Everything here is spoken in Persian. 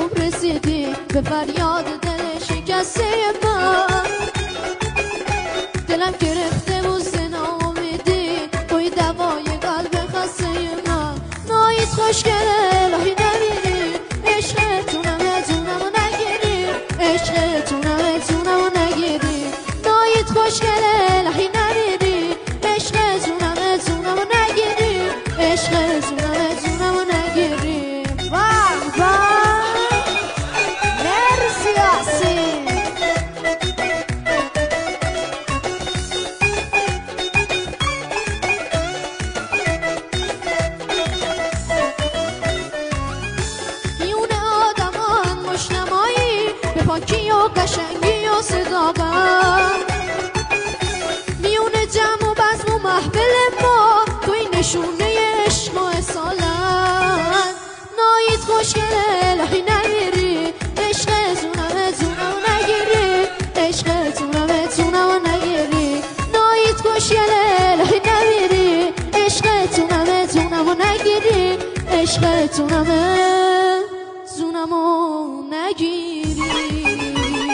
خوب رسیدی به فریاد دل شکسته من. دلم گرفته بود سنا امیدی توی دوای قلب خسته من. نایت خوشگله الهی نمیری عشقتونم اتونمو نگیری عشقتونم اتونمو نگیری. نایت خوشگله الهی نمیری عشقتونم اتونمو نگیری عشقتونم اتونمو نگیری. مرسی آسین. میون آدمان مشنمایی به پاکی و قشنگی و صداقت. میون جمع و بزم و محفل ما توی نشونه عشق و اصالت. نایت خوشگله الهی نمیری عشقتونم اتونمو نگیری عشقتونم اتونمو نگیری. نایت خوشگله الهی نمیری عشقتونم اتونمو نگیری عشقتونم اتونمو نگیری.